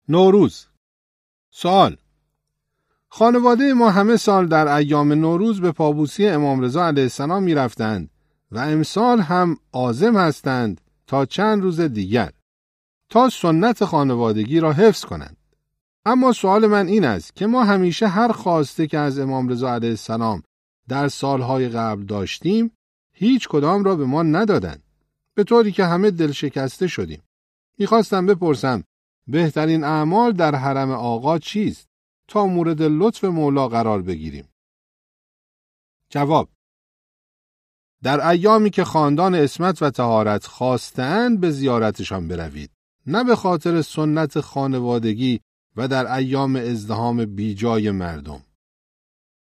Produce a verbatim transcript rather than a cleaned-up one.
نوروز. سوال: خانواده ما همه سال در ایام نوروز به پابوسی امام رضا علیه السلام می رفتند و امسال هم عازم هستند تا چند روز دیگر تا سنت خانوادگی را حفظ کنند. اما سوال من این است که ما همیشه هر خواسته که از امام رضا علیه السلام در سالهای قبل داشتیم هیچ کدام را به ما ندادند، به طوری که همه دل شکسته شدیم. میخواستم بپرسم بهترین اعمال در حرم آقا چیست تا مورد لطف مولا قرار بگیریم؟ جواب: در ایامی که خاندان عصمت و طهارت خواستند به زیارتشان بروید، نه به خاطر سنت خانوادگی و در ایام ازدحام بیجای مردم.